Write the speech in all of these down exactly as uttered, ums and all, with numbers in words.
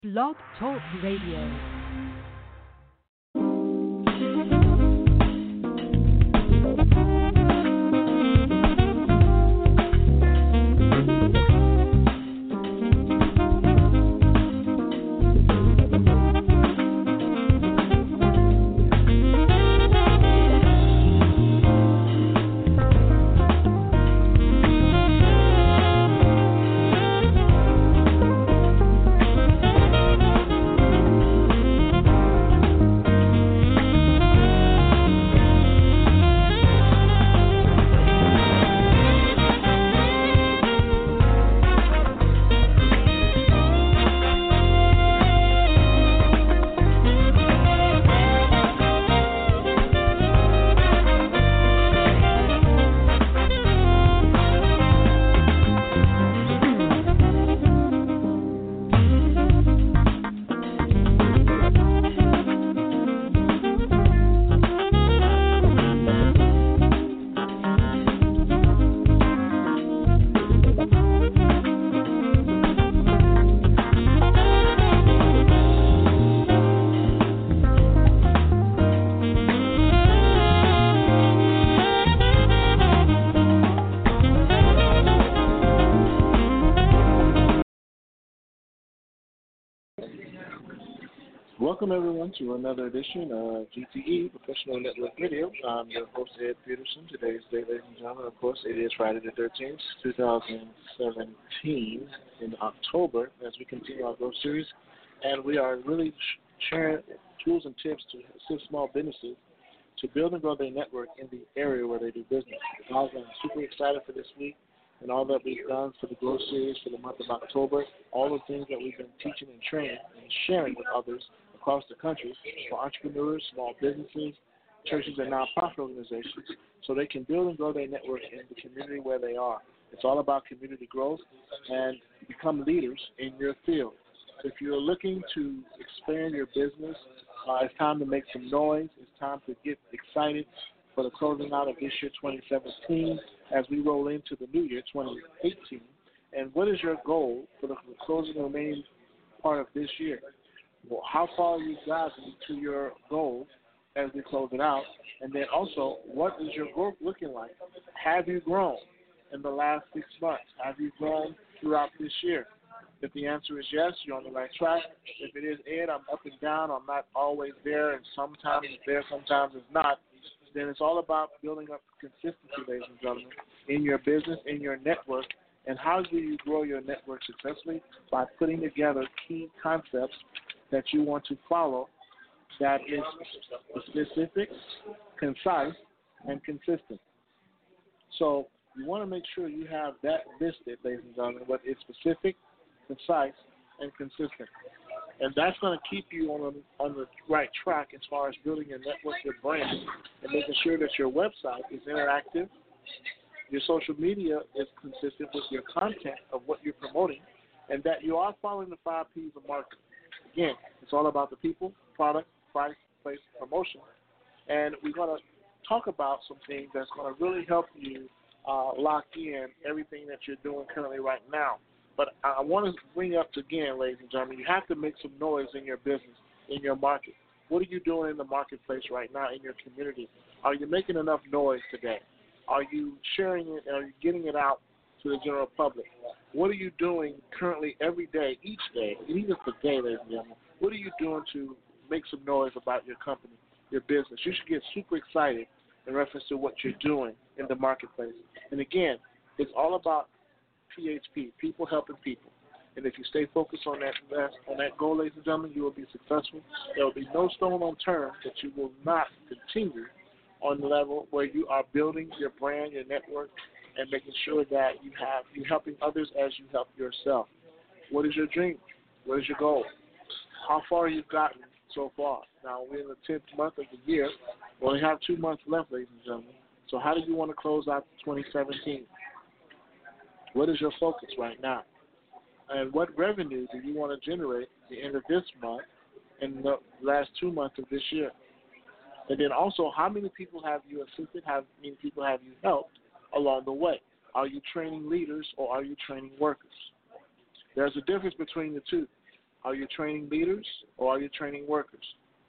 Blog Talk Radio. Welcome, everyone, to another edition of G T E, Professional Network Radio. I'm your host, Ed Peterson. Today's day, ladies and gentlemen, of course, it is Friday the thirteenth, twenty seventeen, in October, as we continue our growth series. And we are really sharing tools and tips to assist small businesses to build and grow their network in the area where they do business. I'm super excited for this week and all that we've done for the growth series for the month of October, all the things that we've been teaching and training and sharing with others across the country for entrepreneurs, small businesses, churches, and nonprofit organizations so they can build and grow their network in the community where they are. It's all about community growth and become leaders in your field. If you're looking to expand your business, uh, it's time to make some noise. It's time to get excited for the closing out of this year, twenty seventeen, as we roll into the new year, twenty eighteen. And what is your goal for the closing the remaining part of this year? Well, how far you gotten to your goal as we close it out? And then also, what is your growth looking like? Have you grown in the last six months? Have you grown throughout this year? If the answer is yes, you're on the right track. If it is, Ed, I'm up and down, I'm not always there, and sometimes it's there, sometimes it's not, then it's all about building up consistency, ladies and gentlemen, in your business, in your network. And how do you grow your network successfully? By putting together key concepts that you want to follow that is specific, concise, and consistent. So you want to make sure you have that listed, ladies and gentlemen, what is specific, concise, and consistent. And that's going to keep you on the, on the right track as far as building your network, your brand, and making sure that your website is interactive, your social media is consistent with your content of what you're promoting, and that you are following the five P's of marketing. Again, it's all about the people, product, price, place, promotion. And we're going to talk about some things that's going to really help you uh, lock in everything that you're doing currently right now. But I want to bring up again, ladies and gentlemen, you have to make some noise in your business, in your market. What are you doing in the marketplace right now in your community? Are you making enough noise today? Are you sharing it? Are you getting it out to the general public? What are you doing currently every day, each day, and even today, ladies and gentlemen? What are you doing to make some noise about your company, your business? You should get super excited in reference to what you're doing in the marketplace. And again, it's all about P H P, people helping people. And if you stay focused on that, that on that goal, ladies and gentlemen, you will be successful. There will be no stone unturned that you will not continue on the level where you are building your brand, your network, and making sure that you have you helping others as you help yourself. What is your dream? What is your goal? How far you've gotten so far? Now, we're in the tenth month of the year. We only have two months left, ladies and gentlemen. So how do you want to close out twenty seventeen? What is your focus right now? And what revenue do you want to generate at the end of this month and the last two months of this year? And then also, how many people have you assisted? How many people have you helped along the way? Are you training leaders or are you training workers? There's a difference between the two. Are you training leaders or are you training workers?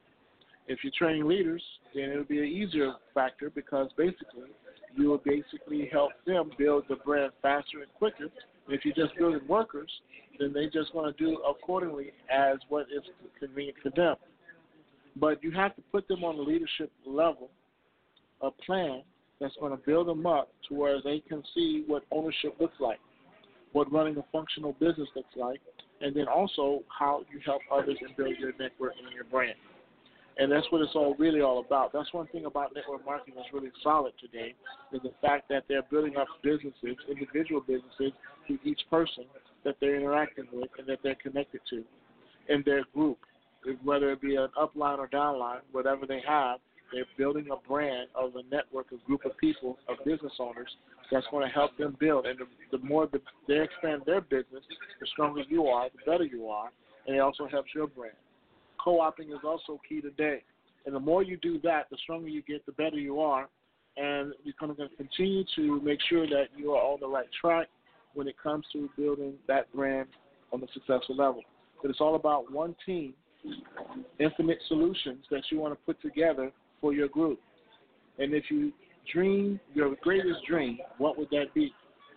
If you're training leaders, then it'll be an easier factor because basically you will basically help them build the brand faster and quicker. And if you're just building workers, then they just want to do accordingly as what is convenient for them. But you have to put them on the leadership level, a plan that's going to build them up to where they can see what ownership looks like, what running a functional business looks like, and then also how you help others and build your network and your brand. And that's what it's all really all about. That's one thing about network marketing that's really solid today is the fact that they're building up businesses, individual businesses, to each person that they're interacting with and that they're connected to in their group. Whether it be an upline or downline, whatever they have, they're building a brand of a network, a group of people, of business owners that's going to help them build. And the, the more the, they expand their business, the stronger you are, the better you are, and it also helps your brand. Co-opting is also key today. And the more you do that, the stronger you get, the better you are. And you're going to continue to make sure that you are on the right track when it comes to building that brand on the successful level. But it's all about one team, infinite solutions that you want to put together for your group. And if you dream your greatest dream, what would that be?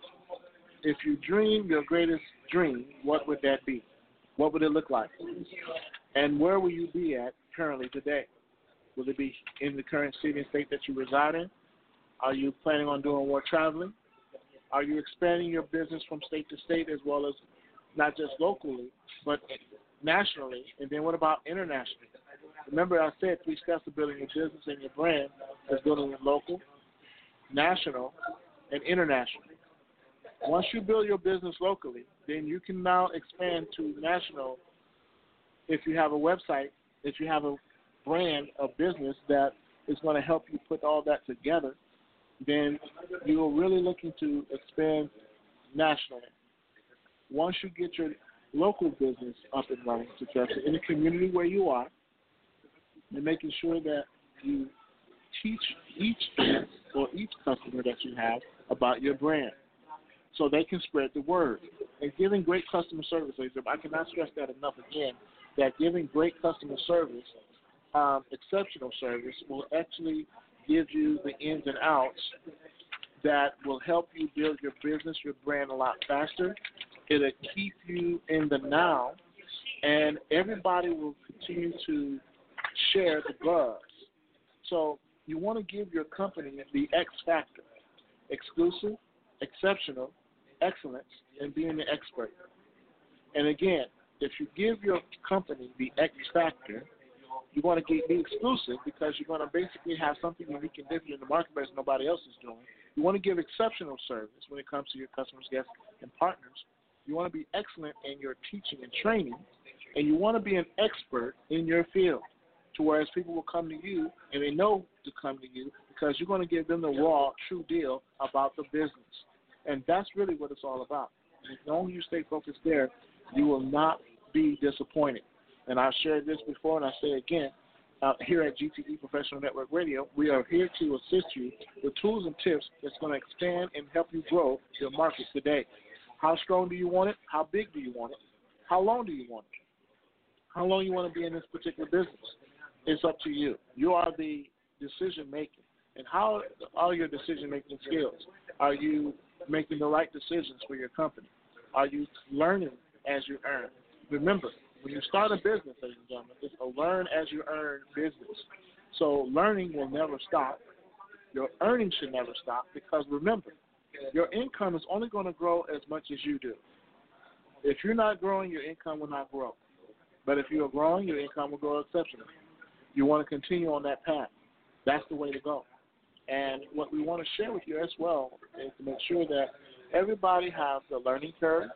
If you dream your greatest dream, what would that be? What would it look like? And where will you be at currently today? Will it be in the current city and state that you reside in? Are you planning on doing more traveling? Are you expanding your business from state to state as well as not just locally, but nationally? And then what about internationally? Remember I said three steps to building your business and your brand is building it local, national, and international. Once you build your business locally, then you can now expand to national if you have a website, if you have a brand, a business that is going to help you put all that together, then you're really looking to expand nationally. Once you get your local business up and running successfully in the community where you are, and making sure that you teach each guest or each customer that you have about your brand so they can spread the word. And giving great customer service, I cannot stress that enough again, that giving great customer service, um, exceptional service, will actually give you the ins and outs that will help you build your business, your brand a lot faster. It'll keep you in the now, and everybody will continue to share the buzz. So you want to give your company the X factor: exclusive, exceptional, excellence, and being the expert. And again, if you give your company the X factor, you want to get, be exclusive because you're going to basically have something unique and different in the marketplace nobody else is doing. You want to give exceptional service when it comes to your customers, guests, and partners. You want to be excellent in your teaching and training, and you want to be an expert in your field, to whereas people will come to you and they know to come to you because you're going to give them the raw, true deal about the business. And that's really what it's all about. And as long as you stay focused there, you will not be disappointed. And I've shared this before, and I say again, uh, here at G T E Professional Network Radio, we are here to assist you with tools and tips that's going to expand and help you grow your market today. How strong do you want it? How big do you want it? How long do you want it? How long you want to be in this particular business? It's up to you. You are the decision maker. And how are your decision making skills? Are you making the right decisions for your company? Are you learning as you earn? Remember, when you start a business, ladies and gentlemen, it's a learn as you earn business. So learning will never stop. Your earnings should never stop because remember, your income is only going to grow as much as you do. If you're not growing, your income will not grow. But if you are growing, your income will grow exceptionally. You want to continue on that path. That's the way to go. And what we want to share with you as well is to make sure that everybody has the learning curve,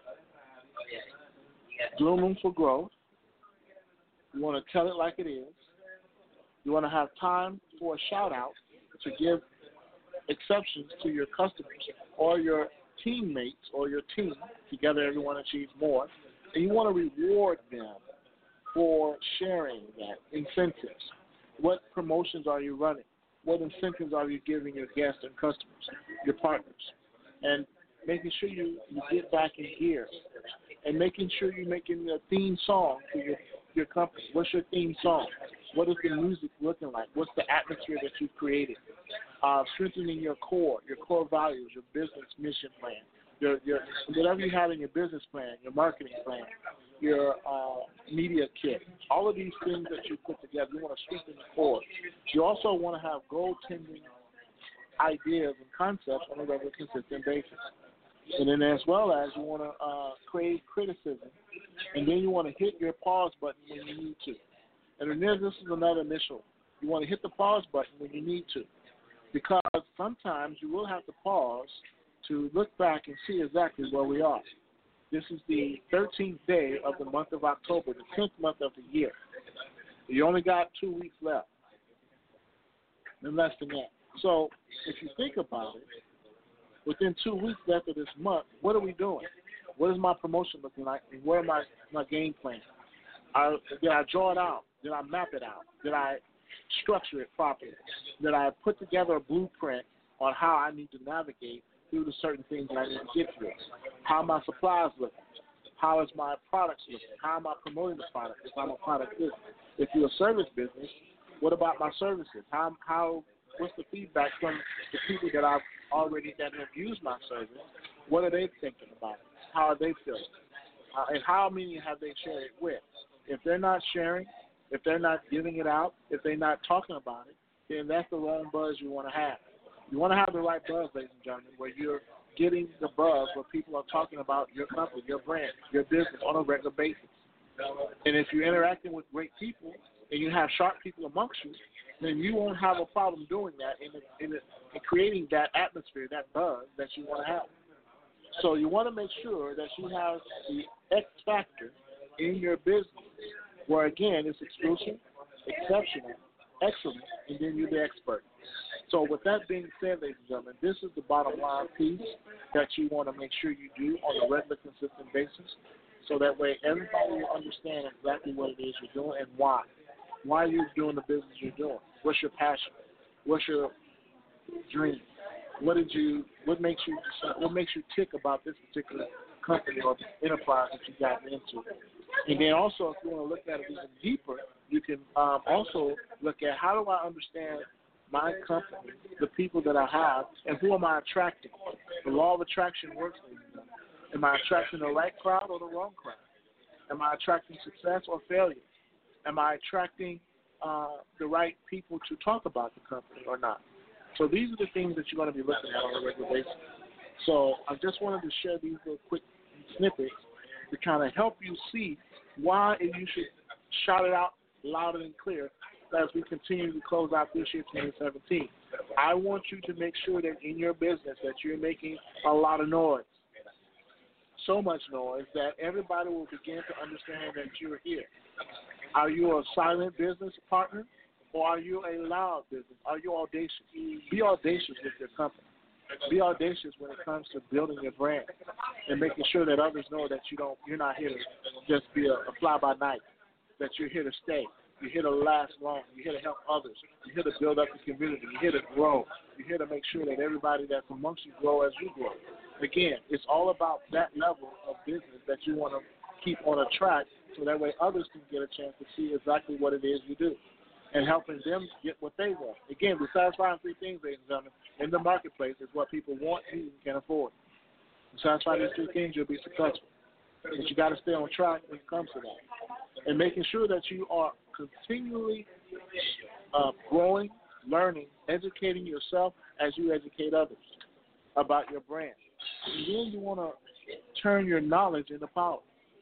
room for growth. You want to tell it like it is. You want to have time for a shout-out to give exceptions to your customers or your teammates or your team. Together, everyone achieves more. And you want to reward them for sharing that, incentives. What promotions are you running? What incentives are you giving your guests and customers, your partners? And making sure you, you get back in gear and making sure you're making a theme song for your, your company. What's your theme song? What is the music looking like? What's the atmosphere that you've created? Uh, strengthening your core, your core values, your business mission plan, your, your whatever you have in your business plan, your marketing plan, your uh, media kit. All of these things that you put together, you want to strengthen the core. You also want to have goal-tending ideas and concepts on a regular, consistent basis. And then as well as you want to uh, create criticism, and then you want to hit your pause button when you need to. And then this is another initial. You want to hit the pause button when you need to, because sometimes you will have to pause to look back and see exactly where we are. This is the thirteenth day of the month of October, the tenth month of the year. You only got two weeks left, and less than that. So if you think about it, within two weeks after this month, what are we doing? What is my promotion looking like, and where am I, my game plan? I, did I draw it out? Did I map it out? Did I structure it properly? Did I put together a blueprint on how I need to navigate through the certain things that I need to get through? How are my supplies looking? How is my products looking? How am I promoting the product if I'm a product business? If you're a service business, what about my services? How, how what's the feedback from the people that I've already that have used my service? What are they thinking about it? How are they feeling? Uh, and how many have they shared it with? If they're not sharing, if they're not giving it out, if they're not talking about it, then that's the wrong buzz you want to have. You want to have the right buzz, ladies and gentlemen, where you're getting the buzz where people are talking about your company, your brand, your business on a regular basis. And if you're interacting with great people and you have sharp people amongst you, then you won't have a problem doing that in, the, in, the, in creating that atmosphere, that buzz that you want to have. So you want to make sure that you have the X factor in your business where, again, it's exclusive, exceptional, excellent, and then you're the expert. So with that being said, ladies and gentlemen, this is the bottom line piece that you want to make sure you do on a regular, consistent basis, so that way everybody will understand exactly what it is you're doing and why. Why you're doing the business you're doing. What's your passion? What's your dream? What did you? What makes you? What makes you tick about this particular company or enterprise that you got into? And then also, if you want to look at it even deeper, you can um, also look at how do I understand my company, the people that I have, and who am I attracting? The law of attraction works. Am I attracting the right crowd or the wrong crowd? Am I attracting success or failure? Am I attracting uh, the right people to talk about the company or not? So these are the things that you're going to be looking at on a regular basis. So I just wanted to share these little quick snippets to kind of help you see why you should shout it out loud and clear as we continue to close out this year, twenty seventeen. I want you to make sure that in your business that you're making a lot of noise. So much noise that everybody will begin to understand that you're here. Are you a silent business partner, or are you a loud business? Are you audacious? Be audacious with your company. Be audacious when it comes to building your brand and making sure that others know that you don't, you're not here to just be a, a fly-by-night, that you're here to stay. You're here to last long. You're here to help others. You're here to build up the community. You're here to grow. You're here to make sure that everybody that's amongst you grow as you grow. Again, it's all about that level of business that you want to keep on a track so that way others can get a chance to see exactly what it is you do and helping them get what they want. Again, we're satisfying three things, ladies and gentlemen, in the marketplace is what people want, need, and can afford. You satisfy these three things, you'll be successful. But you got to stay on track when it comes to that. And making sure that you are continually uh, growing, learning, educating yourself as you educate others about your brand. And then you want to turn your knowledge into power.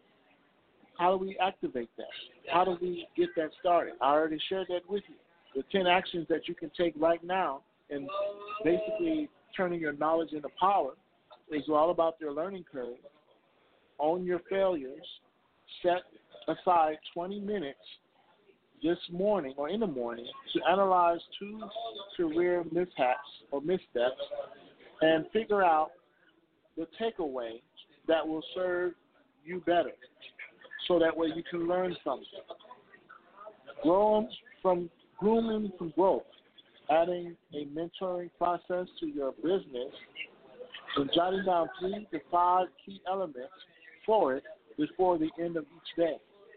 How do we activate that? How do we get that started? I already shared that with you. The ten actions that you can take right now and basically turning your knowledge into power is all about your learning curve. Own your failures. Set aside twenty minutes this morning or in the morning to analyze two career mishaps or missteps and figure out the takeaway that will serve you better so that way you can learn something. Grow from grooming from growth, adding a mentoring process to your business and jotting down three to five key elements for it before the end of each day.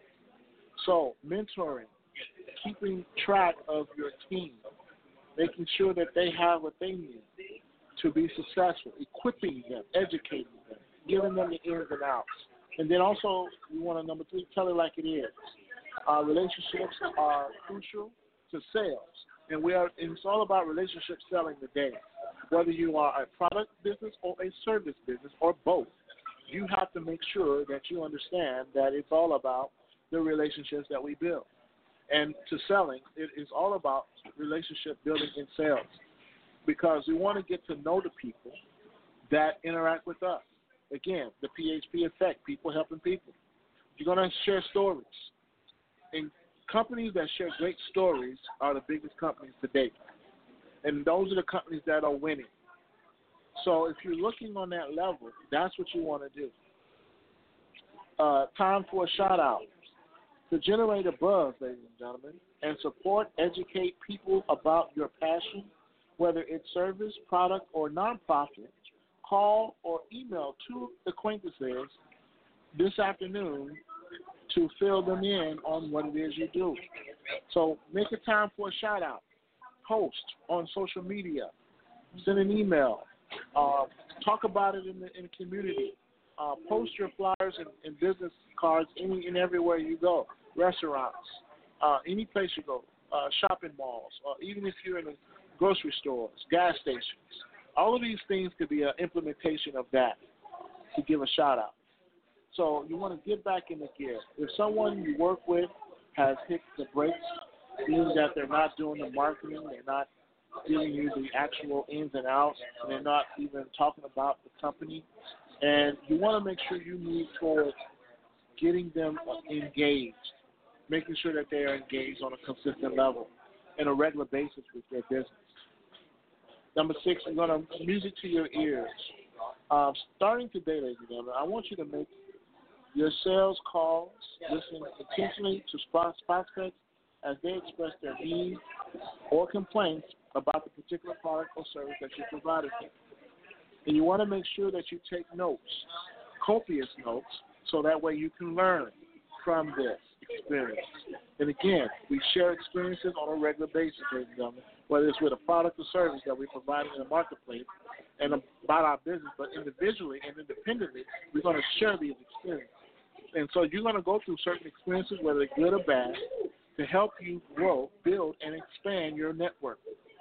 So, mentoring, keeping track of your team, making sure that they have what they need to be successful, equipping them, educating them, giving them the ins and outs. And then also, we want to, number three, tell it like it is. Our relationships are crucial to sales. And we are, and it's all about relationship selling today. Whether you are a product business or a service business or both, you have to make sure that you understand that it's all about the relationships that we build. And to selling, it is all about relationship building in sales, because we want to get to know the people that interact with us. Again, the P H P effect, people helping people. You're going to share stories. And companies that share great stories are the biggest companies to date. And those are the companies that are winning. So if you're looking on that level, that's what you want to do. Uh, time for a shout-out. To generate a buzz, ladies and gentlemen, and support, educate people about your passion, whether it's service, product, or nonprofit, call or email two acquaintances this afternoon to fill them in on what it is you do. So make a time for a shout-out. Post on social media. Send an email. Uh, talk about it in the, in the community. Uh, post your flyers and, and business cards any and everywhere you go. Restaurants, uh, any place you go, uh, shopping malls, or even if you're in the grocery stores, gas stations. All of these things could be an implementation of that to give a shout-out. So you want to get back in the gear. If someone you work with has hit the brakes, meaning that they're not doing the marketing, they're not giving you the actual ins and outs, and they're not even talking about the company, and you want to make sure you move towards getting them engaged, making sure that they are engaged on a consistent level and a regular basis with their business. Number six, we're going to music to your ears. Um, starting today, ladies and gentlemen, I want you to make your sales calls, listen intentionally to prospects as they express their needs or complaints about the particular product or service that you're providing them. And you want to make sure that you take notes, copious notes, so that way you can learn from this experience. And again, we share experiences on a regular basis, ladies and gentlemen, whether it's with a product or service that we provide in the marketplace and about our business, but individually and independently, we're going to share these experiences. And so you're going to go through certain experiences, whether they're good or bad, to help you grow, build, and expand your network.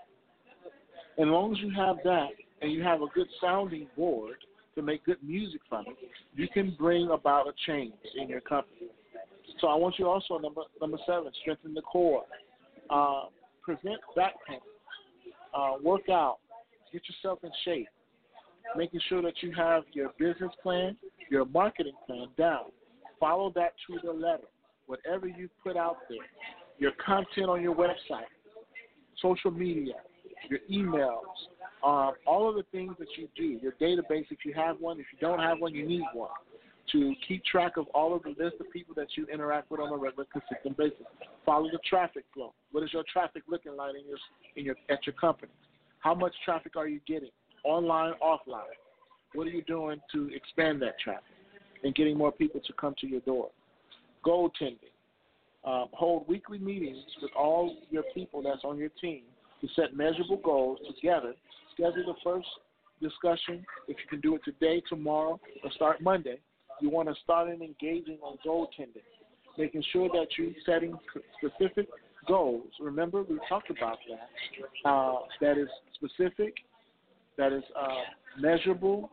And as long as you have that and you have a good sounding board to make good music from it, you can bring about a change in your company. So I want you also, number number seven, strengthen the core. Uh, prevent back pain. Uh, work out. Get yourself in shape. Making sure that you have your business plan, your marketing plan down. Follow that to the letter. Whatever you put out there, your content on your website, social media, your emails, um, all of the things that you do, your database, if you have one. If you don't have one, you need one to keep track of all of the list of people that you interact with on a regular, consistent basis. Follow the traffic flow. What is your traffic looking like in your, in your, at your company? How much traffic are you getting, online, offline? What are you doing to expand that traffic and getting more people to come to your door? Goal tending. Um, hold weekly meetings with all your people that's on your team to set measurable goals together. Schedule the first discussion, if you can do it today, tomorrow, or start Monday. You want to start in engaging on goal tending, making sure that you're setting specific goals. Remember, we talked about that. Uh, that is specific, that is uh, measurable,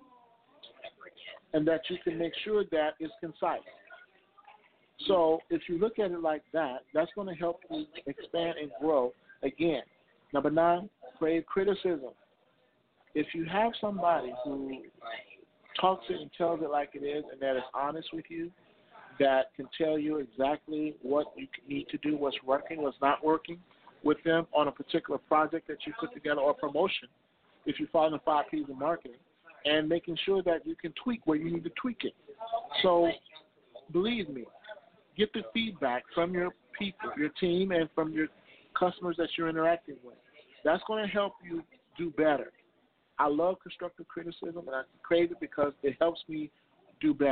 and that you can make sure that it's concise. So if you look at it like that, that's going to help you expand and grow again. Number nine, crave criticism. If you have somebody who talks it and tells it like it is and that is honest with you, that can tell you exactly what you need to do, what's working, what's not working with them on a particular project that you put together or promotion, if you follow the five P's of marketing, and making sure that you can tweak where you need to tweak it. So believe me, get the feedback from your people, your team, and from your customers that you're interacting with. That's going to help you do better. I love constructive criticism, and I crave it because it helps me do better.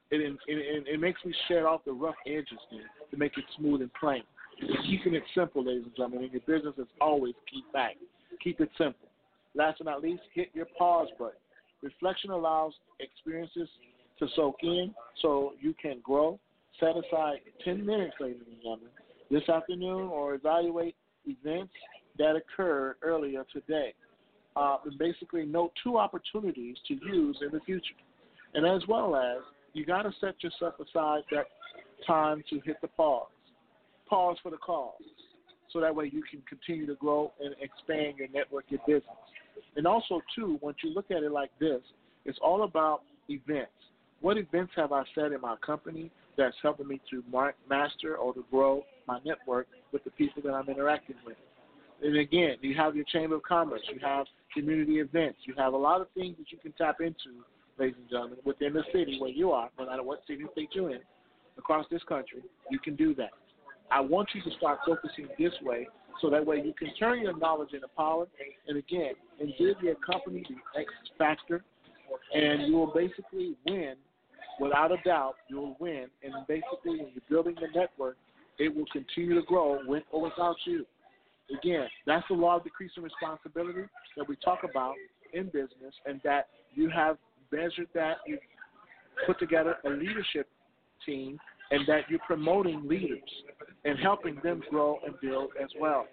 It, it, it, it makes me shed off the rough edges there to make it smooth and plain. Keeping it simple, ladies and gentlemen, in your business is always key fact. Keep it simple. Last but not least, hit your pause button. Reflection allows experiences to soak in so you can grow. Set aside ten minutes, ladies and gentlemen, this afternoon or evaluate events that occurred earlier today. Uh, and basically note two opportunities to use in the future. And as well as, you got to set yourself aside that time to hit the pause. Pause for the cause. So that way you can continue to grow and expand your network, your business. And also, too, once you look at it like this, it's all about events. What events have I set in my company that's helping me to mark, master or to grow my network with the people that I'm interacting with? And again, you have your Chamber of Commerce, you have community events, you have a lot of things that you can tap into, ladies and gentlemen, within the city where you are, no matter what city or state you're in, across this country, you can do that. I want you to start focusing this way so that way you can turn your knowledge into power and, again, and give your company the X factor, and you will basically win. Without a doubt, you will win. And basically, when you're building the network, it will continue to grow with or without you. Again, that's the law of decreasing responsibility that we talk about in business, and that you have measured that, you put together a leadership team, and that you're promoting leaders and helping them grow and build as well.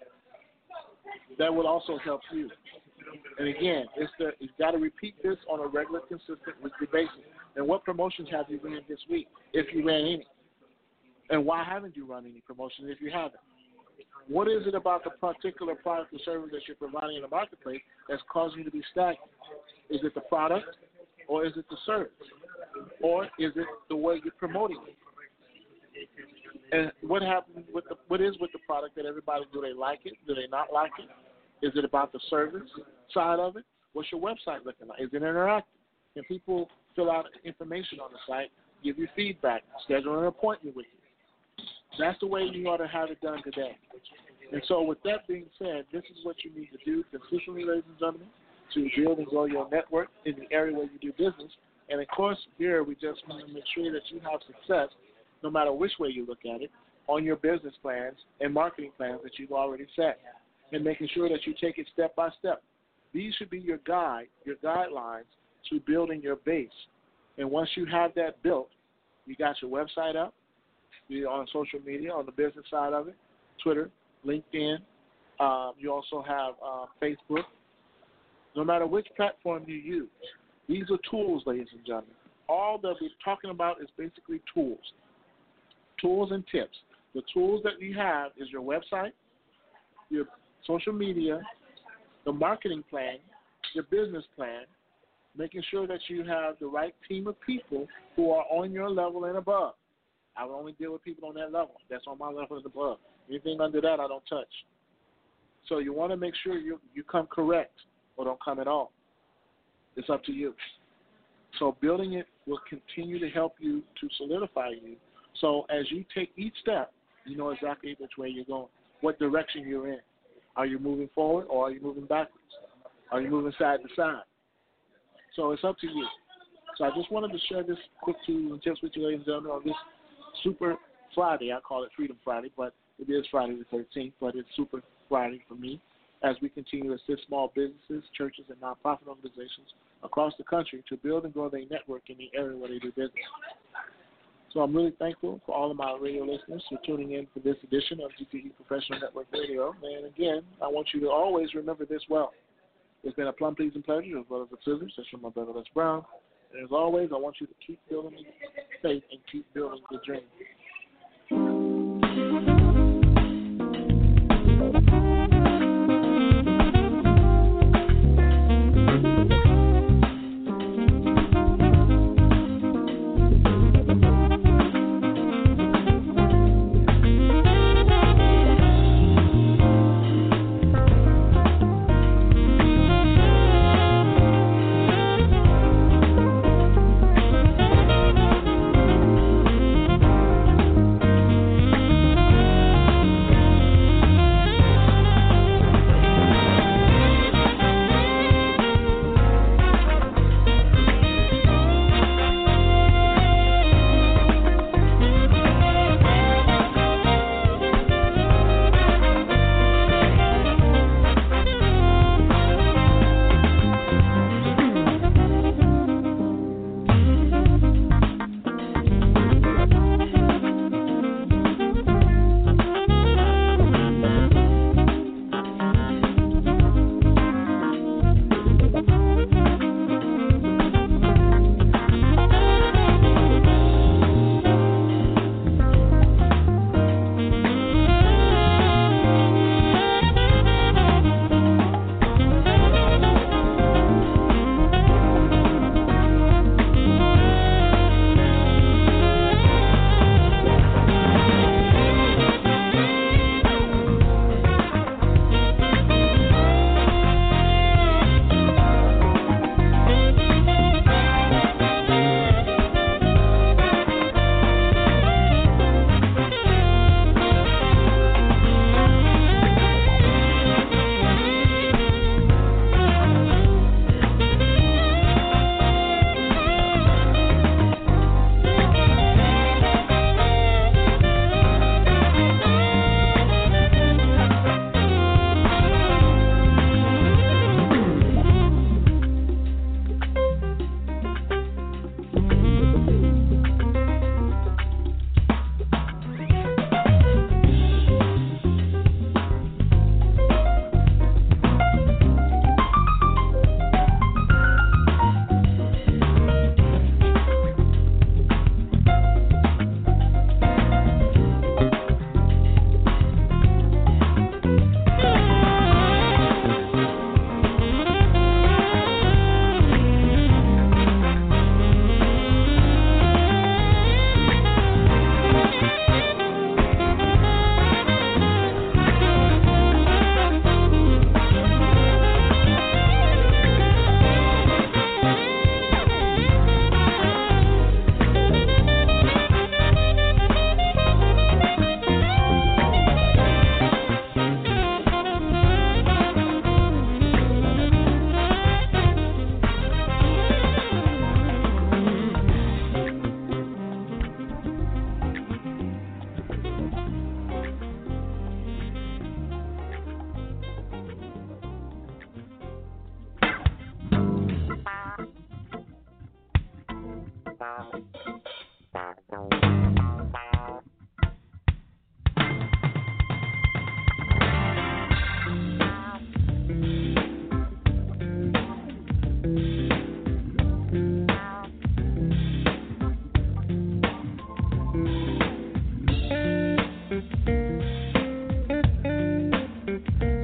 That will also help you. And again, it's the, you've got to repeat this on a regular, consistent, weekly basis. And what promotions have you ran this week, if you ran any? And why haven't you run any promotions if you haven't? What is it about the particular product or service that you're providing in the marketplace that's causing you to be stagnant? Is it the product, or is it the service? Or is it the way you're promoting it? And what happens with the, what is with the product that everybody, do they like it? Do they not like it? Is it about the service side of it? What's your website looking like? Is it interactive? Can people fill out information on the site, give you feedback, schedule an appointment with you? That's the way you ought to have it done today. And so with that being said, this is what you need to do consistently, ladies and gentlemen, to build and grow your network in the area where you do business. And, of course, here we just want to make sure that you have success, no matter which way you look at it, on your business plans and marketing plans that you've already set, and making sure that you take it step by step. These should be your guide, your guidelines to building your base. And once you have that built, you got your website up, you're on social media, on the business side of it, Twitter, LinkedIn. Um, you also have uh, Facebook. No matter which platform you use, these are tools, ladies and gentlemen. All that we're talking about is basically tools, tools and tips. The tools that you have is your website, your social media, the marketing plan, your business plan, making sure that you have the right team of people who are on your level and above. I will only deal with people on that level. That's on my level and above. Anything under that, I don't touch. So you want to make sure you, you come correct or don't come at all. It's up to you. So building it will continue to help you to solidify you. So as you take each step, you know exactly which way you're going, what direction you're in. Are you moving forward or are you moving backwards? Are you moving side to side? So it's up to you. So I just wanted to share this quick two tips with you, ladies and gentlemen, on this Super Friday. I call it Freedom Friday, but it is Friday the thirteenth, but it's Super Friday for me as we continue to assist small businesses, churches, and nonprofit organizations across the country to build and grow their network in the area where they do business. So I'm really thankful for all of my radio listeners for tuning in for this edition of G T E Professional Network Radio. And again, I want you to always remember this well. It's been a plum pleasing pleasure as well as a privilege. That's from my brother Les Brown. And as always, I want you to keep building faith and keep building the dream.